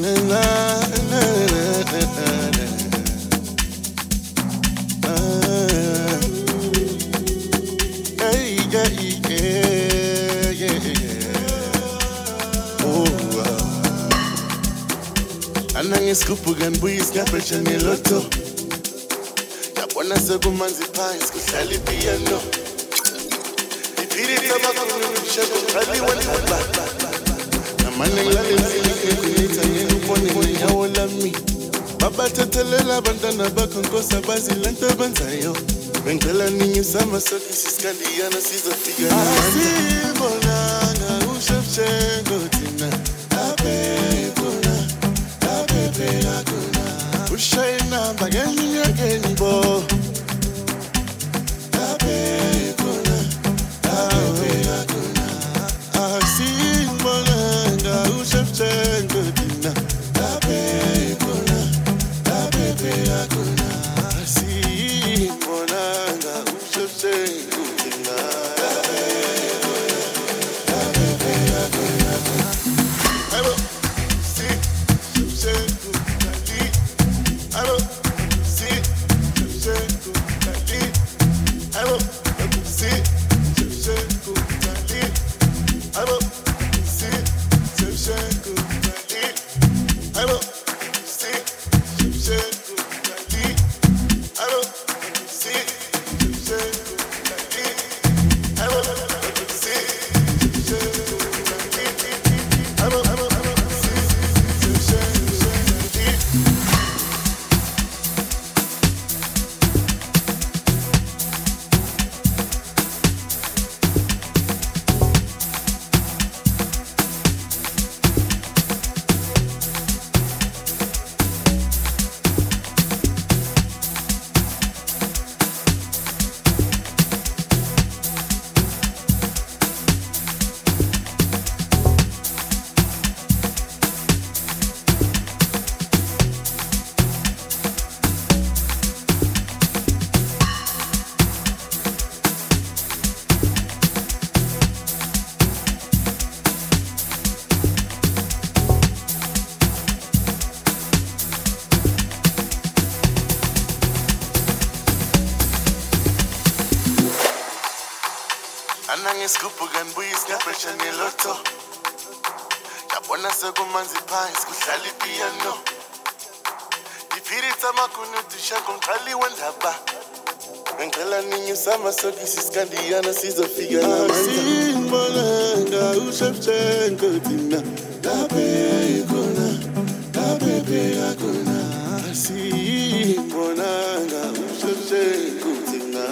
Anangiskupugan buyis ngaphesha ngeloto yabona sekumanzi phansi kuhlala ipiano iphilisa abakhulu ngishego qali wendaba namane ngilale ngikuletha ngikubone ngenyawo lami babathethelela abantwana bakho nkosi abazi lento benzayo bengicela ninyusa amasokisi isikandiyana sizofika asibonanga uShevchenko thina Ushayina bageni yageni bo Abekona Abekona Asimolanga uShevchenko dina Abekona Abekona Asimolanga uShevchenko dina Anangiskupugan buyis ngaphesha ngeloto yabona sekumanzi phansi kuhlala ipiano iphilisa abakhulu ngishego qali wendaba bengicela ninyusa amasokisi isikandiyana sizofika asimolanga uShevchenko thina Abekona Abekona asimolanga uShevchenko thina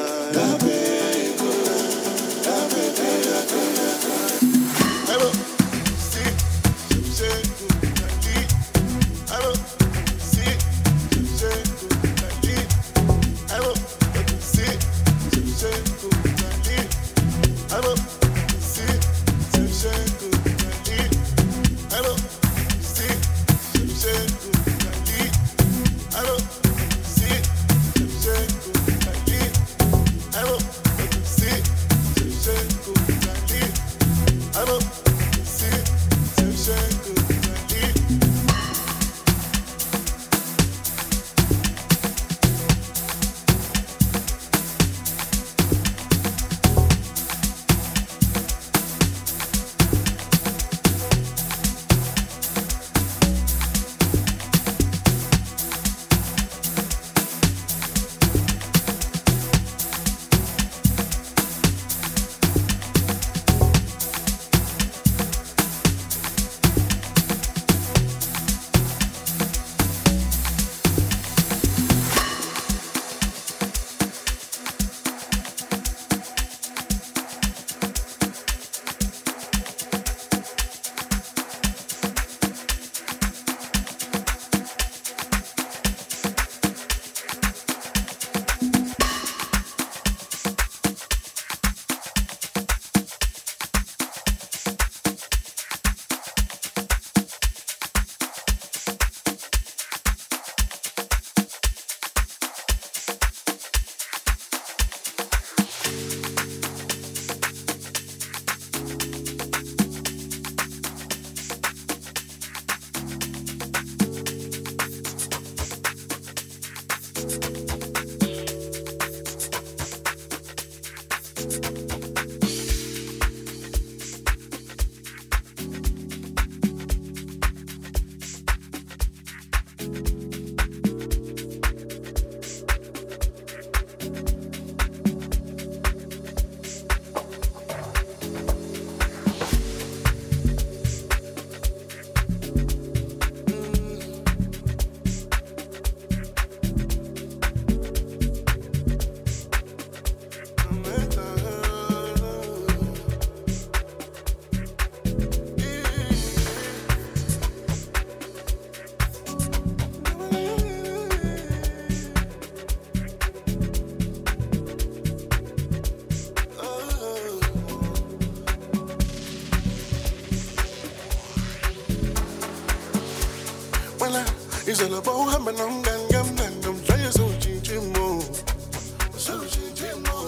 It's all about having on gam and I'm trying so chinchimo. So chinchimo.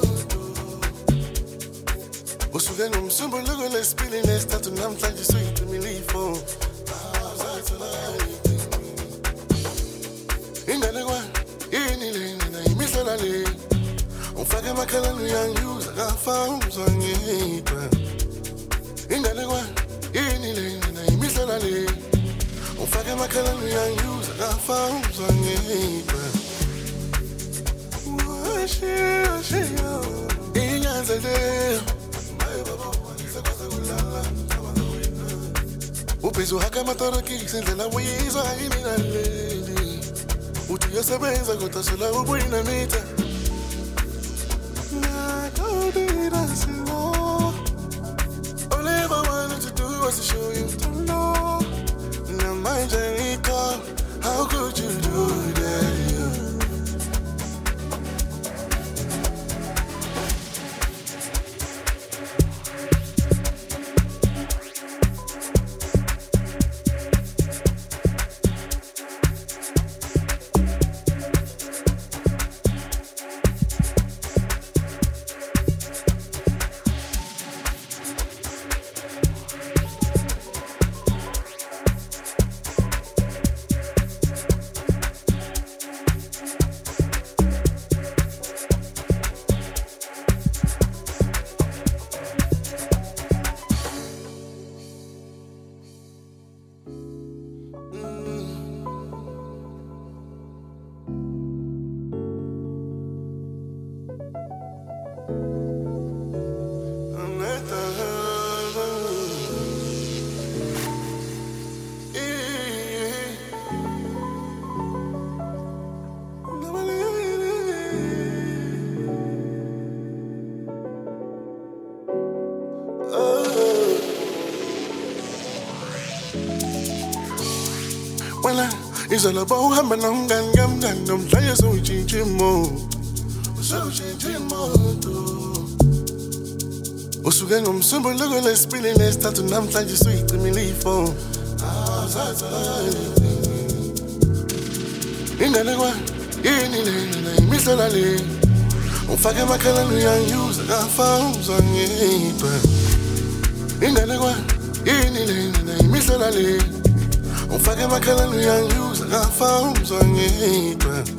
Usugan simple logo let's spilling let's start and I'm trying to sweet to me leave for. In the one, in the lane, and I miss a lane. On faggot my color, young use I found on it. In the one, in the lane, and I miss a lane. On faggot my color, young use I found on it. Upezo haka matoroki sendela wizo haini na lady. Utuya sebenza kotasela ubuina mita. Na kaudira silo. All I ever wanted to do was to show you to know. Now my journey come, how could you do that? It's all about having on gam and I'm trying so chinchimo. So chinchimo. Usugan simple logo let's spilling let's start and I'm trying to sweet to me leave for. In the one, in the lane, and I miss a lane. On faggot my color, young use I found on it. In the one, in the lane, and I miss a lane. On faggot my color, young use I found on it.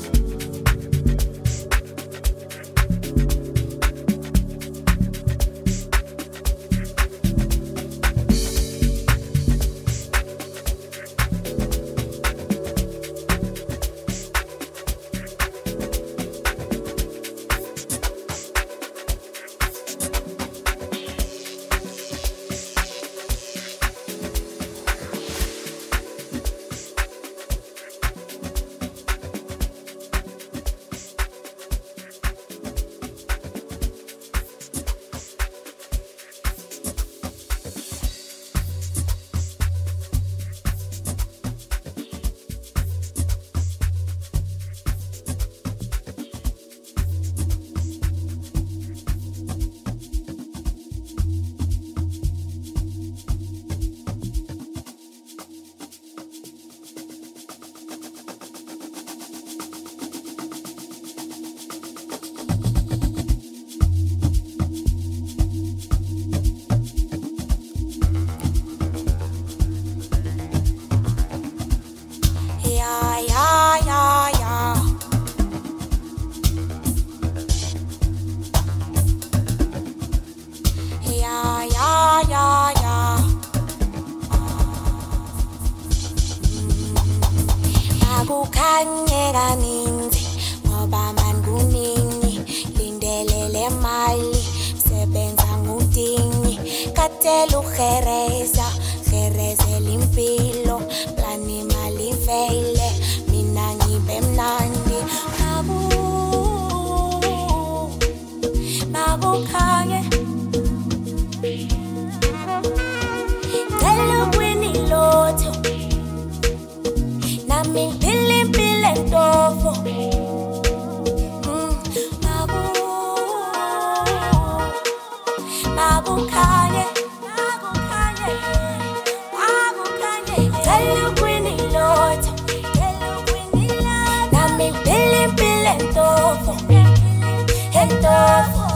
kanye kaninzi ngoba manguningi lindelele mali sebenza ngudingi katela ugereza gerezela impilo plani mali veile mina ngibe mnandi makukhanye tell Winnie Lotto nami ngipile ntofo makukhanye tell Winnie Lotto nami ngipile ntofo ntofo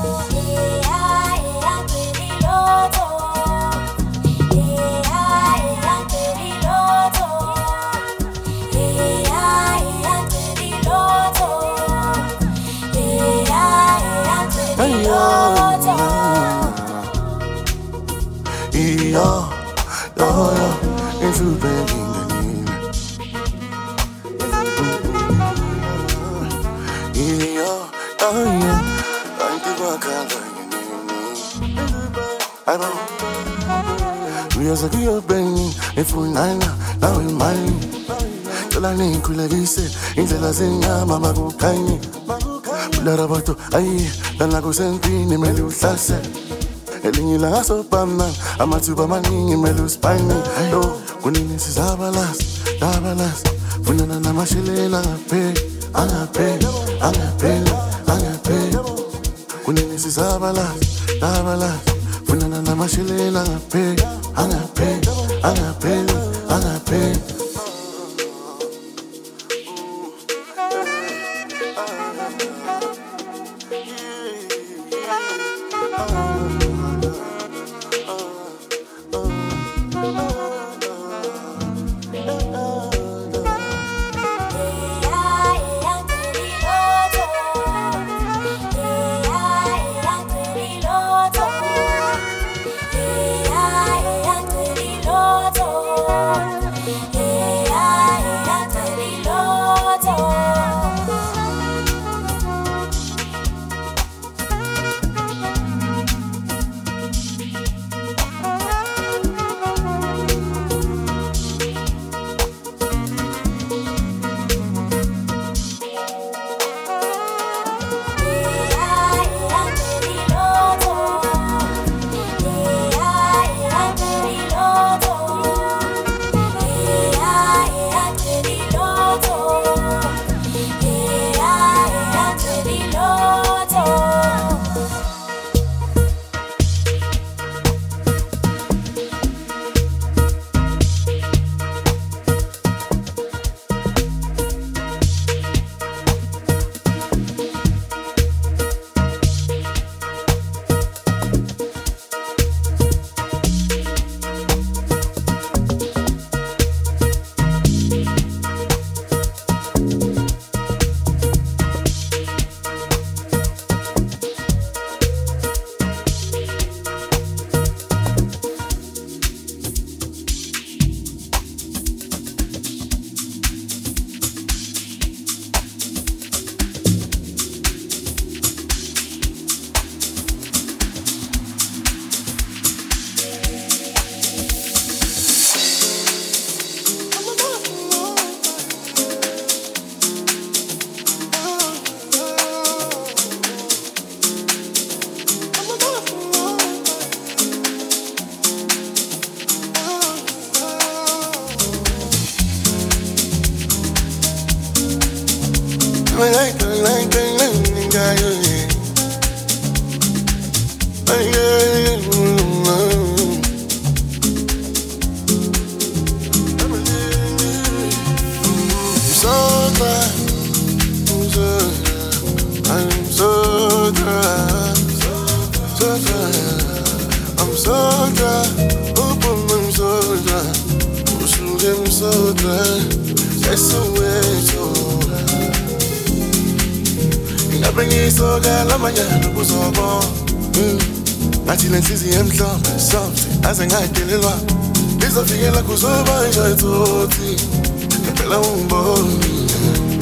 indlela zenyama makukhanye ularabato ayi lana kusentini mele uhlase elinye ilanga sobamna amathuba amaningi mele usipayini yo kunini sizabalasa dabalasa funana namashelela angapheli kunini sizabalasa dabalasa funana namashelela angapheli Ingabengisoka lamanyana kuzobo ngathi lenhliziyo emhlophe soft aze ngadelelwa izofikela kuzoba nje tsothi phela umboni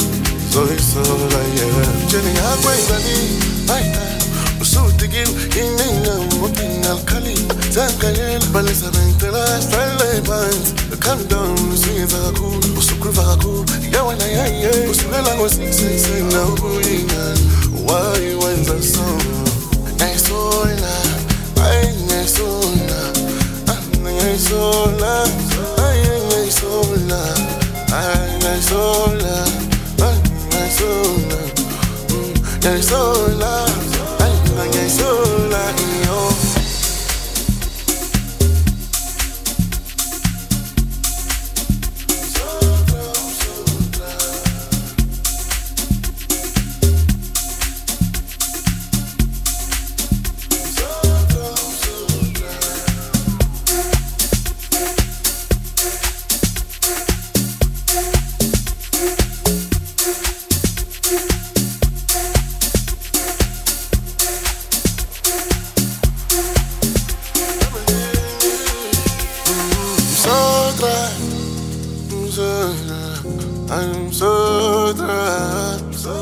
sola yeah Jenny agwezani ay usutiki inenga mokina alkali zankayela balesa bentela style bands calm down usiza kakhulu usukruva kakhulu yawana yaye usukela ngo 6 na ubuyina why wenza so naisola ay naisola naisola ay naisola ay naisola You're so loud, you're so loud, I'm so dry,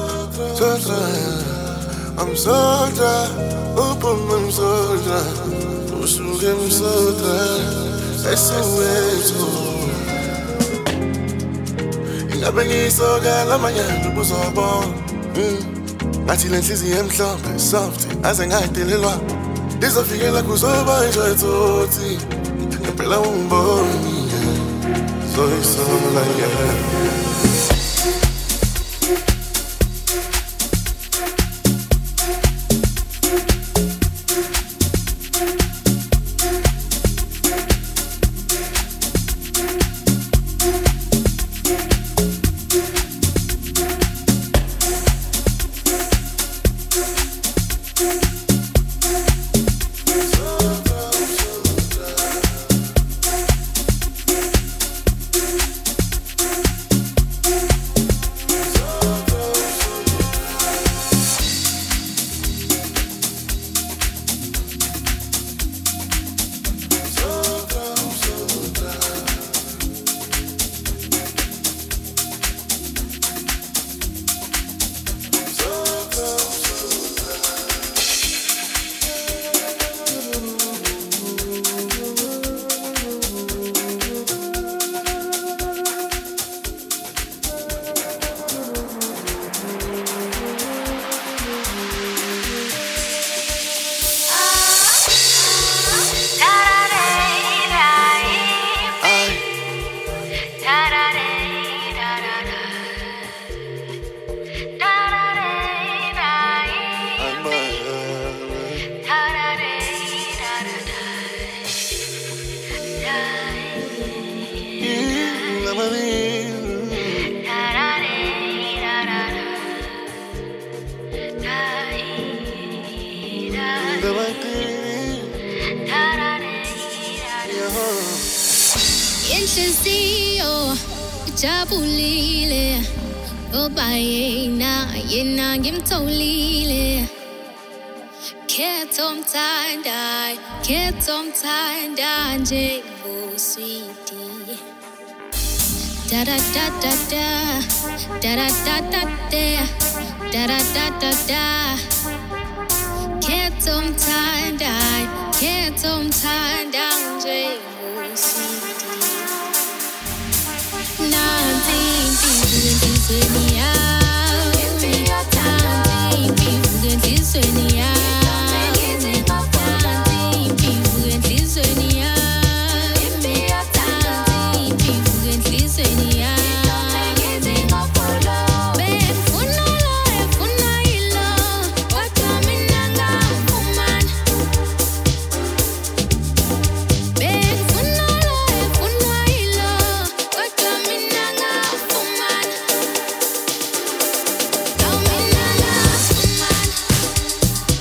I'm so dry, open I'm so dry, I'm so dry, that's the way to. Ingabengi soga la manyana buzobona, ngathi lenhliziyo emhlophe soft, aze ngadelelwa, lizofikela kuzoba injayithothi, ngempela umboni. So it's all like yeah. Inhliziyo ijabulile ngoba yena ngimtholile khetha umthanda nje ngoswiti da da da da da da da da da da da da da khetha umthanda nje ngoswiti Nanti enhlizweni yami enhlizweni yami enhlizweni yami enhlizweni yami befuna ilo kodwa mina ngafumana befuna ilo kodwa mina ngafumana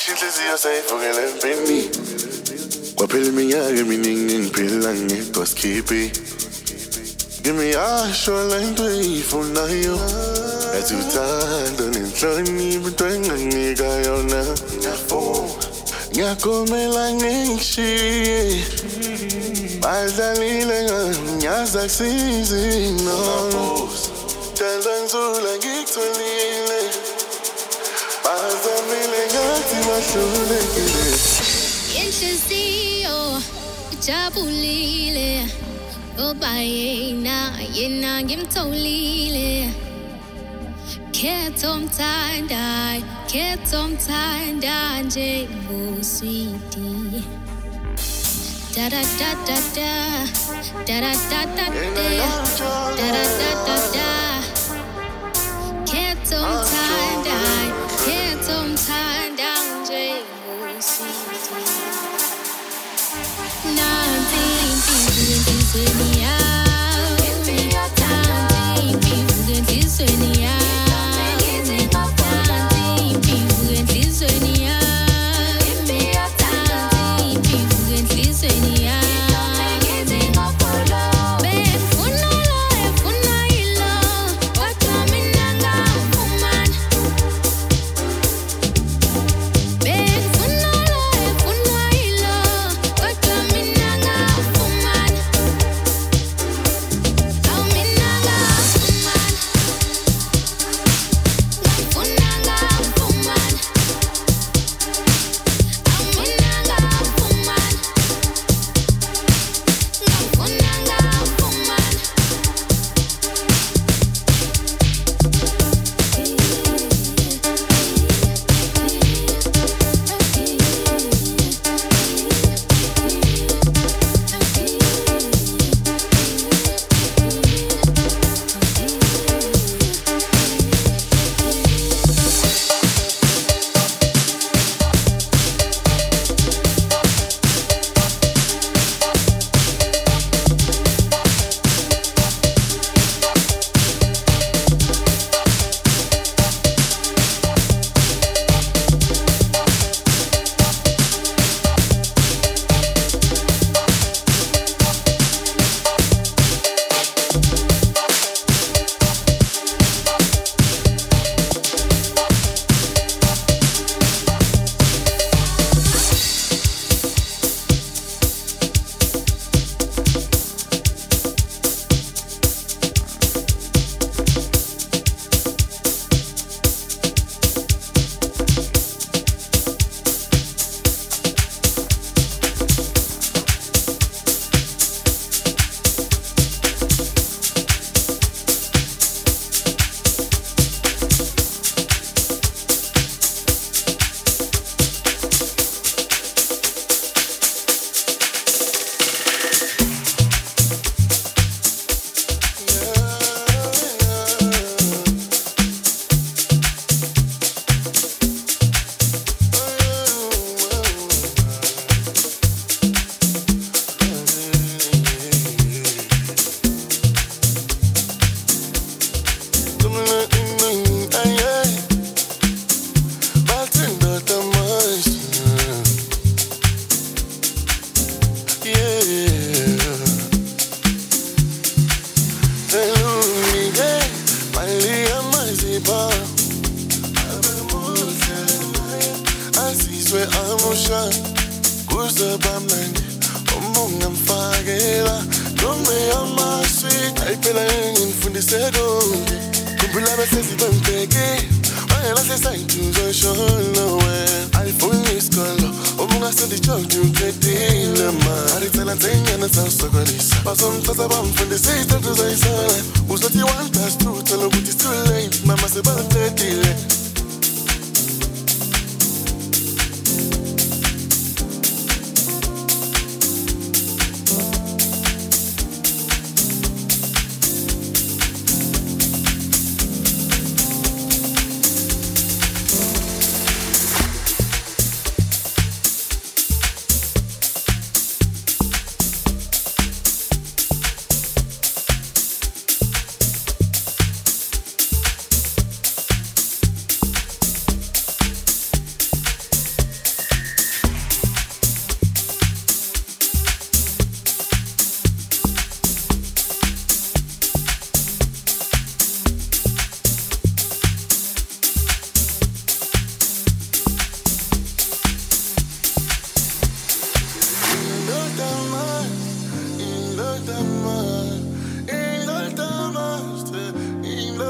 inhliziyo sayivukela empini kwaphela iminyaka eminingi ngiphila ngedwa sikhiphi ngimiyasho lento eyifunayo ethi uthando nenhlonipho into enganginika yona ngiyakomela ngishiye badlalile nganyaza kusizi no Tanda nzula ngikutholile bazamile ngathi bahlulekile inhliziyo ijabulile ngoba yena ngimtholile khetha umthanda njengoswiti da da da da da da da da da da da da da khetha umthanda njengoswiti nanti impilo enhlizweni yami nanti impilo enhlizweni yami nanti impilo enhlizweni yami nanti impilo enhlizweni yami befuna ilo kodwa mina ngafumana befuna ilo kodwa mina ngafumana awu mina ngafumana ngafuna ngafumana awu mina ngafumana ngafuna ngafumana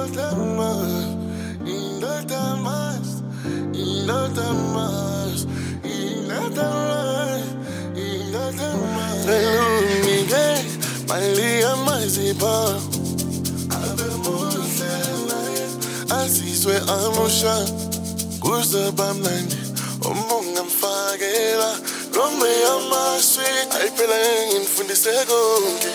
Asizwe amusha kuze bamnandi umunga mfakela Lome amaswi ayiphela ngifundise konke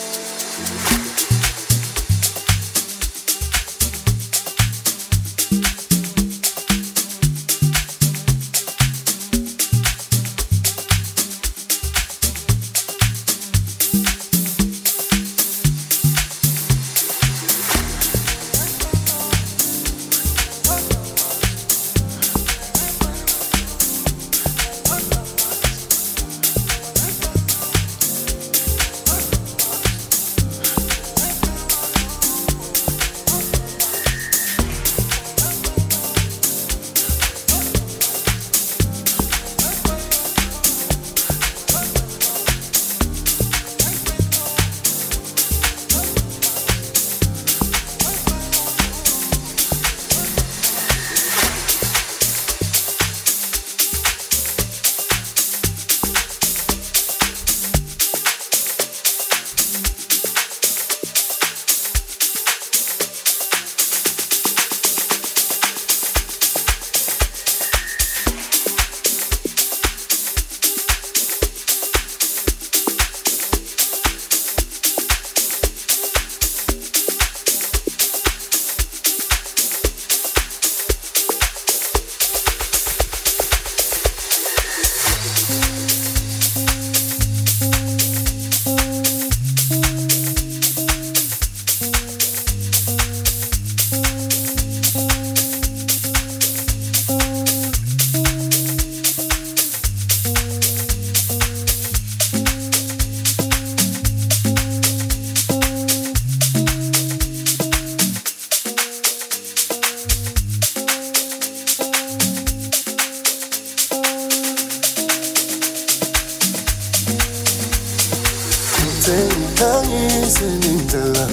Senindela,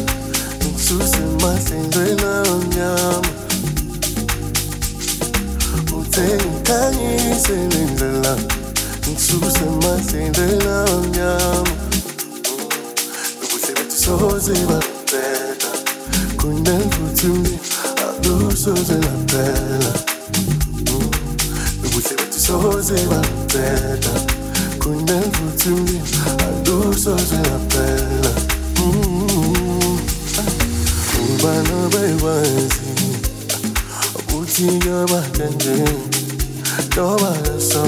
Nixuse masendela nyama. Utenkanyi senindela, Nixuse masendela nyama. Ubuhle bethu soze bapeta, kunelvuthumi alusoze laphela. Ubuhle bethu soze bapeta, kunelvuthumi alusoze laphela. Ubana baywazi ukuthi yoba kanje yoba so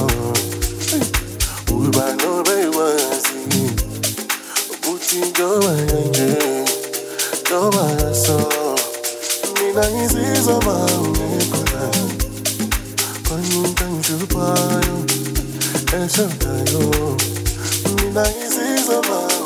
Ubana baywazi ukuthi yoba kanje yoba so Mina ngizizwa mawukhona Kwanyinta ngijuphayo eshodayo Mina ngizizwa mawukhona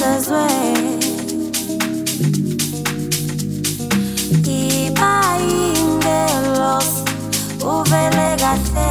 ngizezwe iba ingelos uvele kahle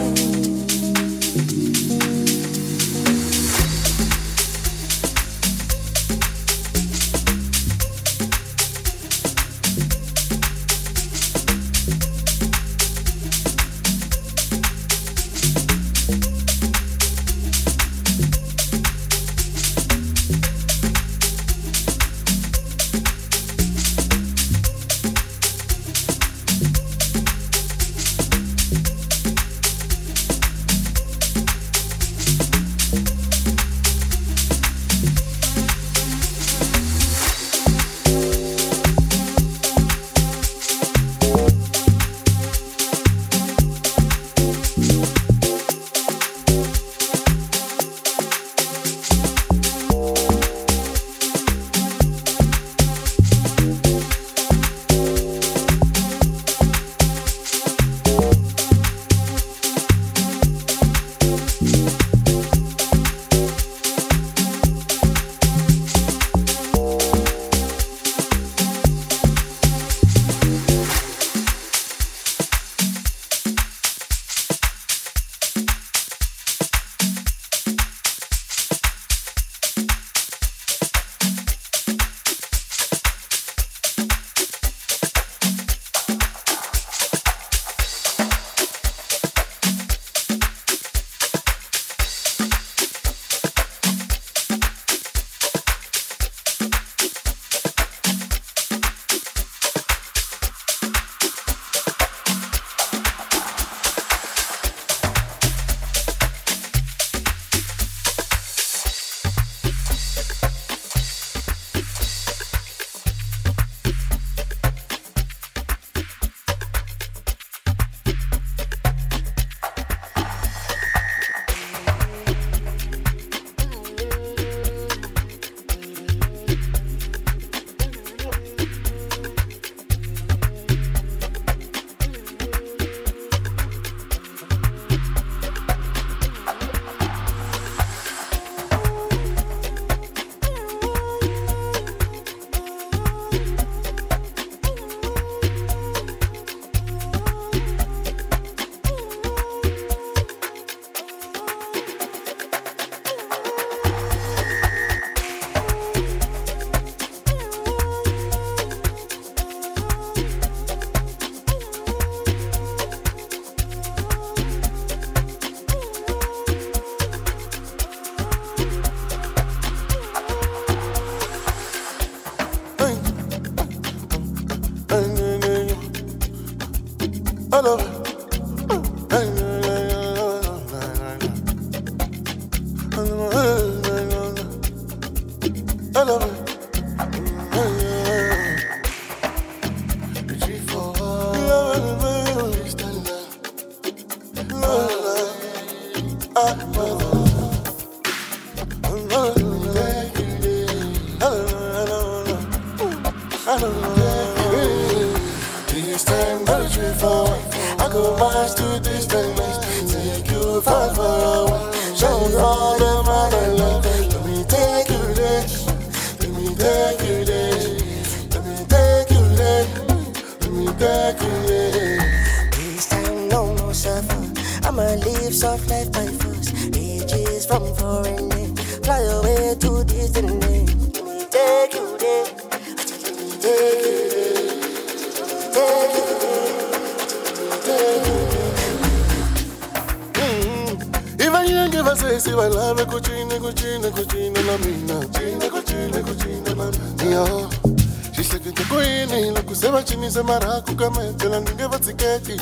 Maraku kama tela ningeva tiketi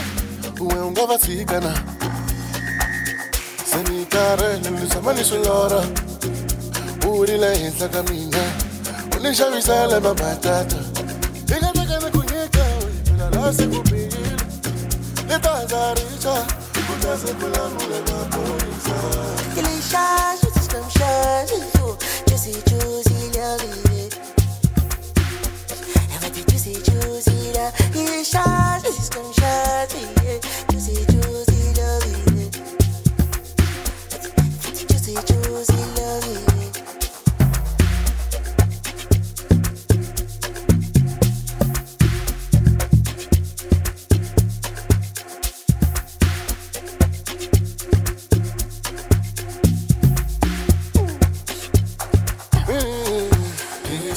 uwe ungava tikana senitare nisamani sulora urile hinsa kamina unishavisale mabatata ikataka na kunyeka bila lasi kupigila letazaricha utase kulamule mapolisa Kilisha, she's come juicy, juicy, lovely. Juicy, juicy, da. Kilisha, she's come juicy, juicy, lovely. Juicy, juicy, lovely.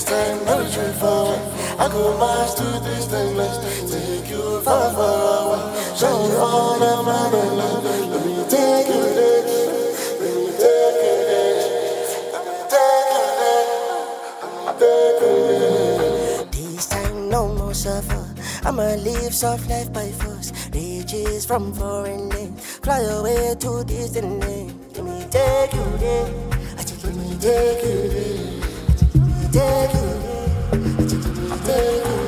This time not straightforward. I go march to this thing, let's take you far, far away. Show you all the man and love. Let me take you there. Let me take you there. Let me take you there. Let me take you there. This time no more suffer. I'ma live soft life by force. Riches from foreign lands. Fly away to distant lands. Let me take you there. Let me take you there. Let me take you there. Let me take you there.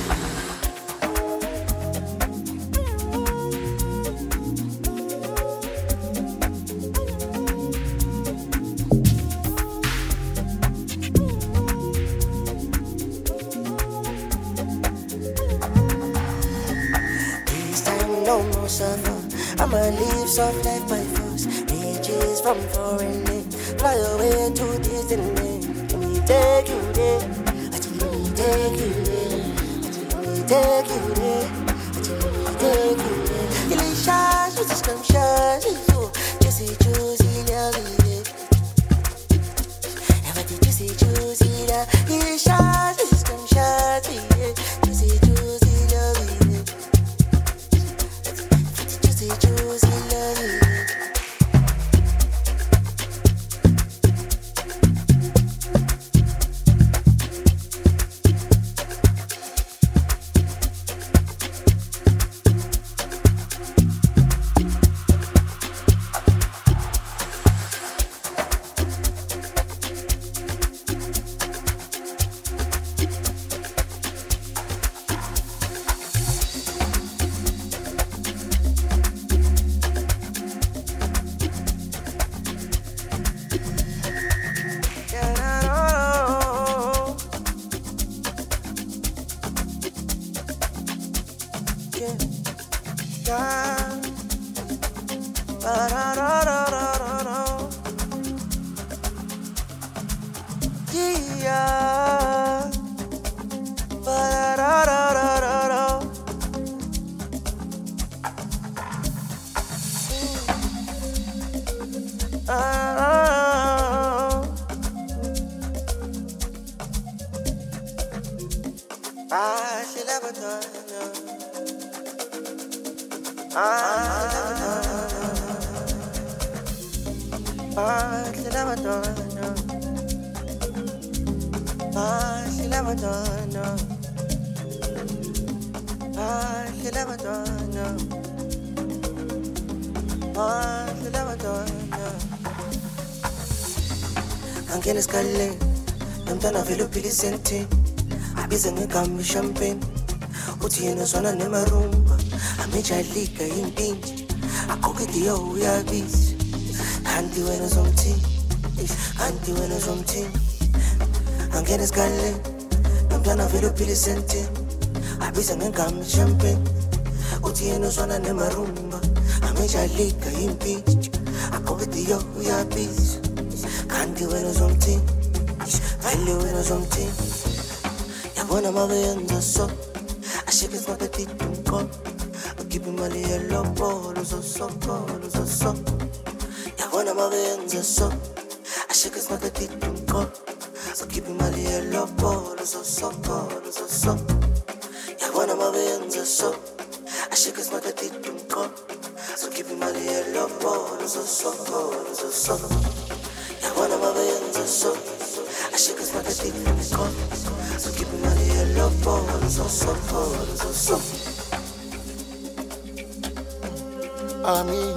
I'ma live soft life by force. Riches from foreign lands. Fly away to distant lands. Let me take you there. Let me take you there. Let me take you there. Let me take you there. Il est chargé, c'est comme chargé. Je sais, Josie, la vie. Elle va dire, tu sais, Josie, la vie. Il est chargé, c'est comme chargé. Je sais, Josie, la vie. Juicy love. Angela Scalle, non te nave lo pili senti. Ha bisogno di champagne. Utieno suona ne marumba. Amici allica impingi. A coche di io ya bis. Anti when something. Anti when something. Angela Scalle, non te nave lo pili senti. Ha bisogno di champagne. Utieno suona ne marumba. Amici allica impingi. A coche di io ya bis. Can't you wear something? I'll wear something. Ya wanna move in the so. I shake it like a tipping cup. I keep him a little ball, so. Ya wanna move in the so. I shake it like a tipping cup. So keep him a little ball, so. Ya wanna move in the so. I shake it like a tipping cup. So keep him a little ball, so. I wanna move in the so. I shake his pocket deep in the cup. So keep him on the yellow ball. So. I mean,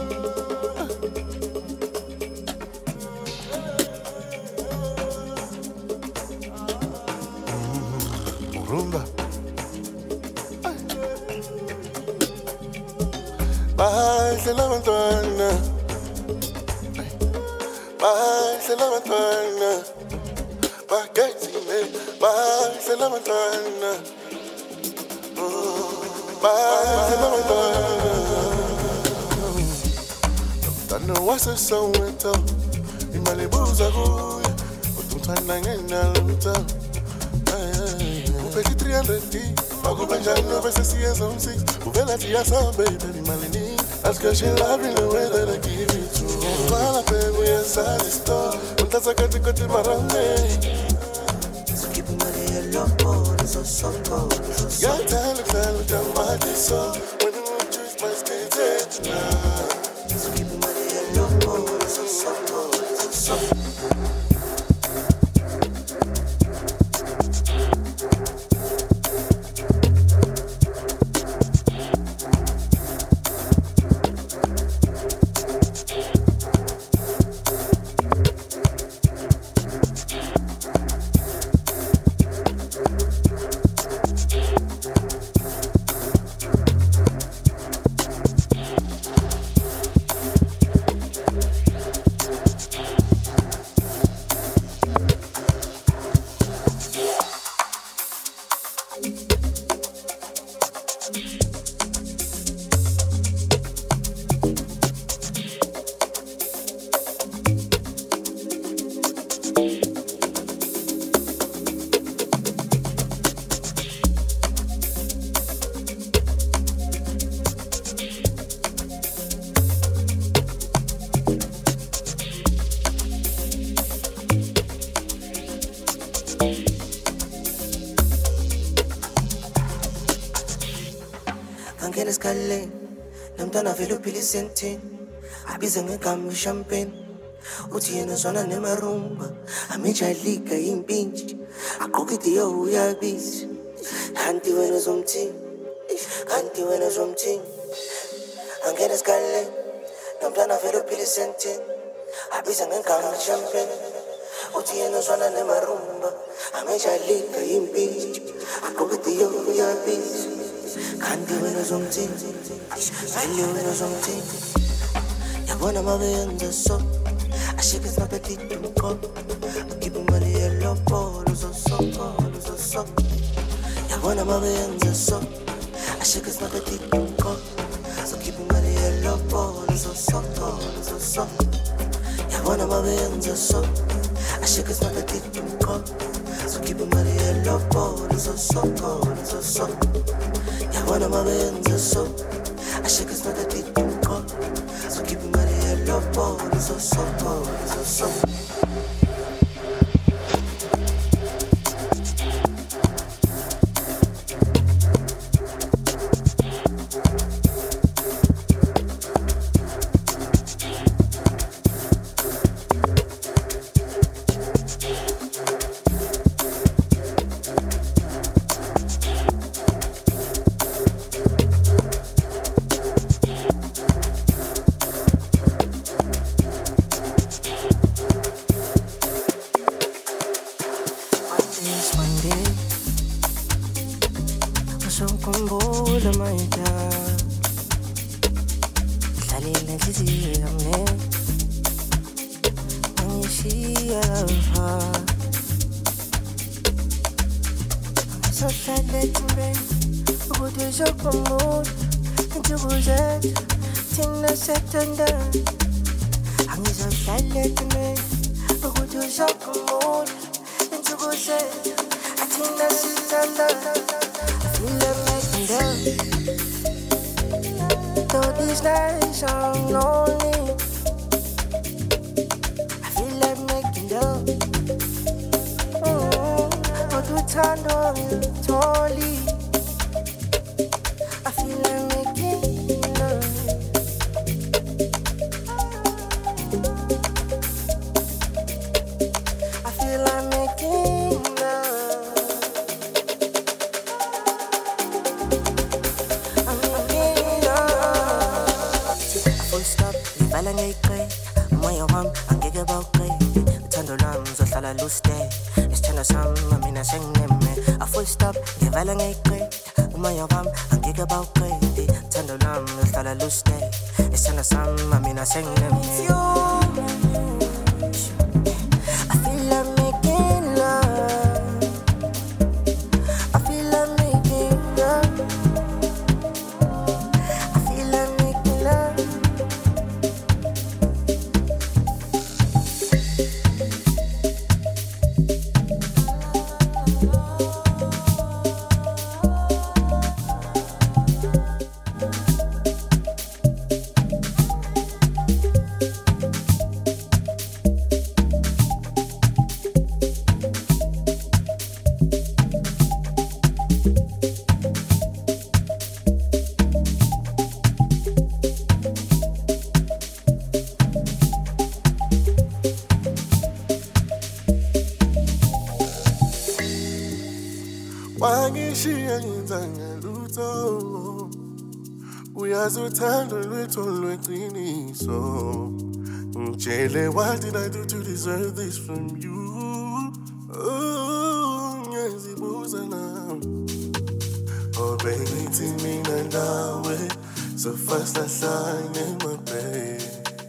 rumba. Baila la ventana. Baila la ventana, baila la ventana, baila la ventana. Tano wasa soweto, imalibu zaguya, utumtana ngena luta. Upeki 300, pagubanjano versus CS06, uvela tia sa baby malini. Ask her she love me the way that I give it to her. While I pay me inside the store, unta sakati koti marame. So keep him so when you want to my stage now. So keep it money and low, so. Namtana velo pili sente abiza ngegama champagne uthi yena zona nemarumba amijalika impinji aqokide yo uyabizi kanti wena zomthini angena skale namtana velo pili sente abiza ngegama champagne uthi yena zona nemarumba amijalika impinji aqokide yo uyabizi kanti wena zomthini Vale something. Ya wanna mabenza so. I shake it not a little cup. Keep money a low ball, so. Ya wanna mabenza so. I shake it not a little cup. So keep money a low ball, so. Ya wanna mabenza so. I shake it not a little cup. So keep money a low ball, so. Ya wanna mabenza so. I shake it's not a deep call. So keep it money and love ball. So. Though these nights I'm lonely, I feel like making love. But we turn on totally. I feel like making love. I feel like making love. I'm making love. Full stop, livala ngayikay. Umoya wami angeke bawuqede. Uthando lwami uzohlala luste. Isithando sami mina sengineme. A full stop, livala ngayikay. Umoya wami angeke bawuqede. Uthando lwami uzohlala luste. Isithando sami mina sengineme. I feel like making love. I feel like making love. I feel like making love. wangishiya ngenzanga lutho uyazi uthando lwethu lweqiniso ngitshele what did I do to deserve this from you ngiyazibuza now oh baby mina nawe so fast lahlane my baby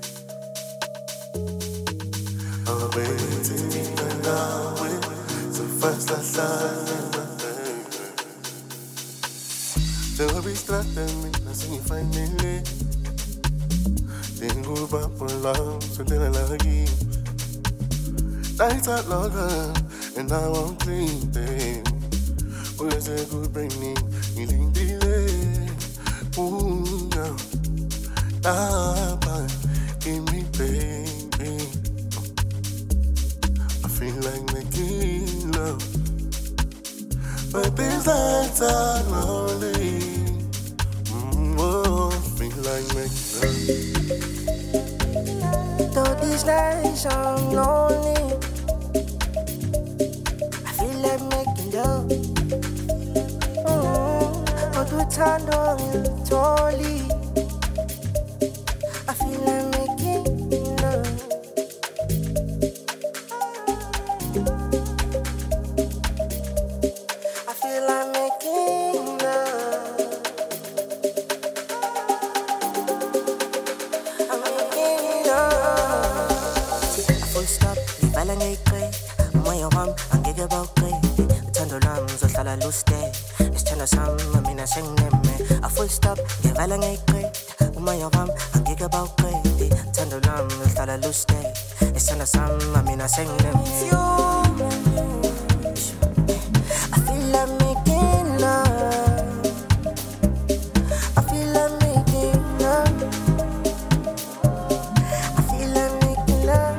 oh baby mina nawe so fast lahlane my baby I'll be strapping nasing finally Tengo pa por love so then I lagi Lights out longer and I won't clean them Where's a good bringing healing delay ooh no give me baby I feel like making love but these nights are lonely I feel like making love though these nights are lonely I feel like making love Uthando ngilitholi I feel like making love I feel like making love I'm making love Full stop, ngivala ngiyiqede Umoya wami angeke bawuqede Uthando lwami uzohlala lu-stay Isithando sami mina sengineme A full stop, ngivala ngiyiqede Umoya wami angeke bawuqede Uthando lwami uzohlala lu-stay Isithando sami mina sengineme I feel like making love I feel like making love I feel like making love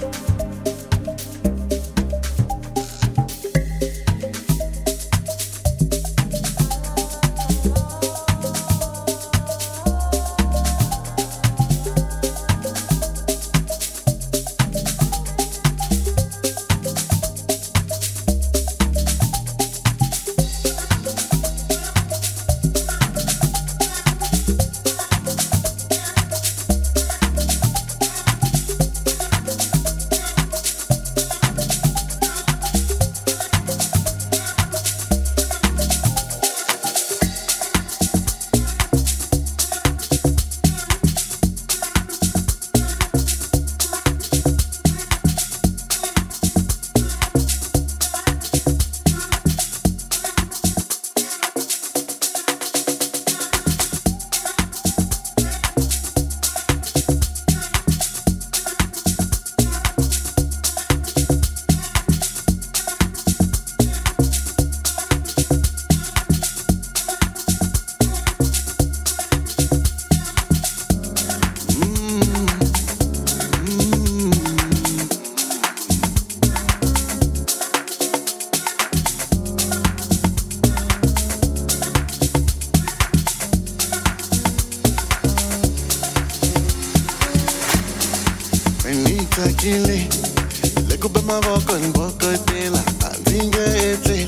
Kile le kupe maboko nibokotela andingete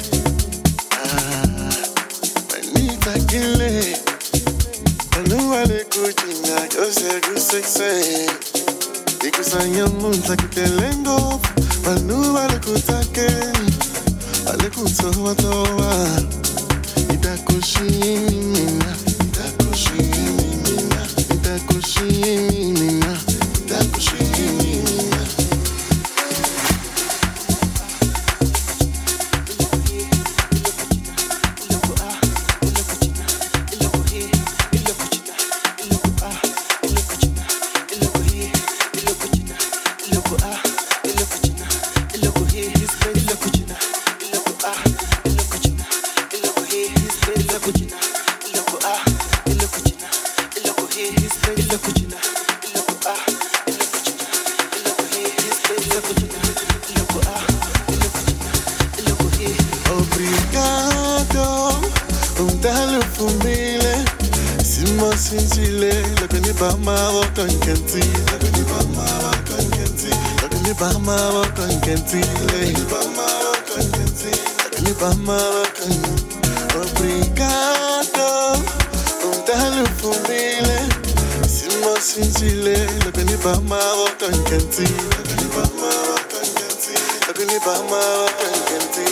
Manita kile Anuwa le kuchina yose kusekse Ikusanya munta kitelengo Anuwa le kutakeni Ale kutowa towa Itakushimina Itakushimina Itakushimina Obrigado, dale fumile, simo sincile, lo que ni pa mavo con kenti, lo que ni pa mavo con kenti, lo que ni pa mavo con kenti, lo que ni pa mavo con kenti, lo que ni Obrigado, dale fumile, simo sinjile, lebeni bama wakankanti, lebeni bama wakankanti, lebeni bama wakankanti,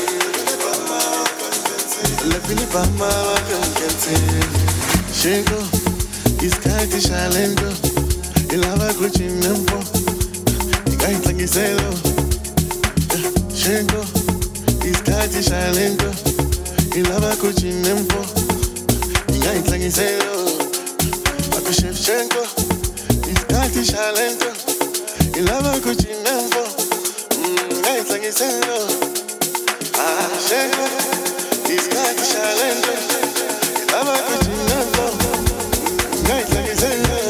lebeni bama wakankanti. Shingo, iskati shalendo, ilava kuchinempo, ikaitlangiselo. Shingo, iskati shalendo, ilava kuchinempo. Ingaitlangiselo, Papi Shevchenko, Iskati Shalento, Ilava Kuchinembo, Ingaitlangiselo, Shenko, Iskati Shalento, Ilava Kuchinembo, Ingaitlangiselo.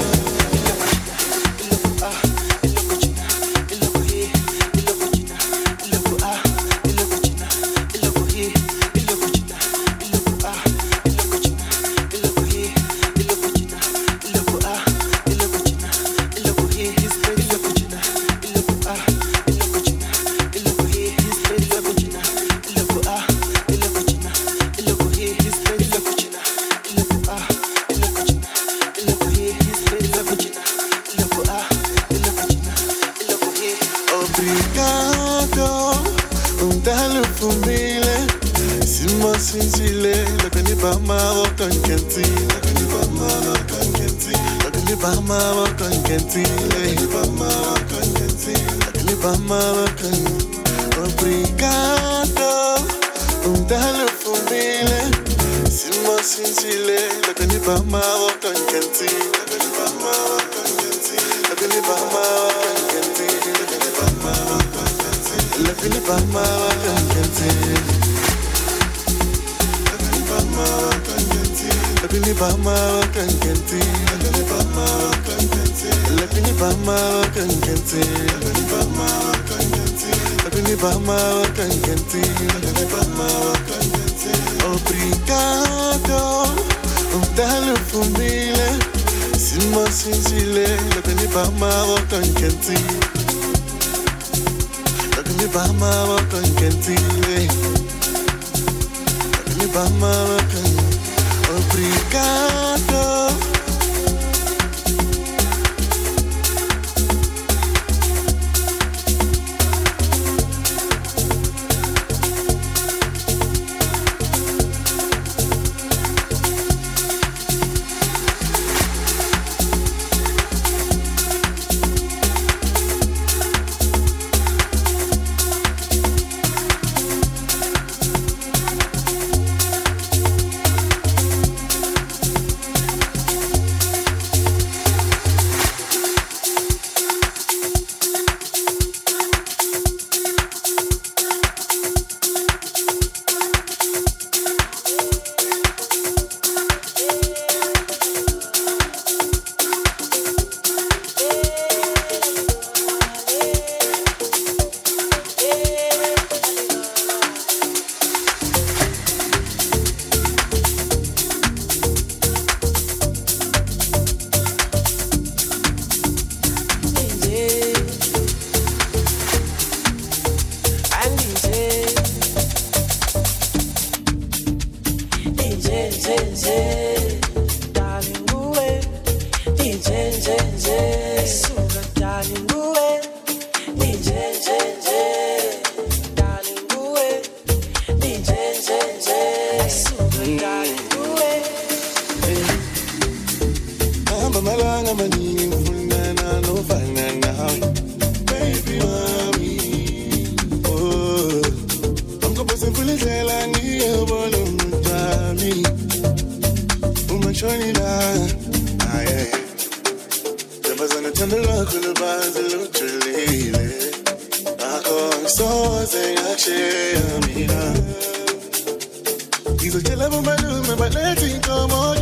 Obrigado, dale fumile, simo sinjile, lakini bama wakankanti, lakini bama wakankanti, lakini bama wakankanti, lakini bama wakankanti, lakini bama wakankanti, lakini bama wakankanti, lakini bama wakankanti, lakini bama wakankanti, lakini bama wakankanti, lakini bama wakankanti, lakini bama wakankanti, lakini bama wakankanti. Obrigado, dale fumile, simo sinjile, lakini bama wakankanti, lakini bama wakankanti, lakini bama wakankanti. Obrigado. He's a killer, but letting come on.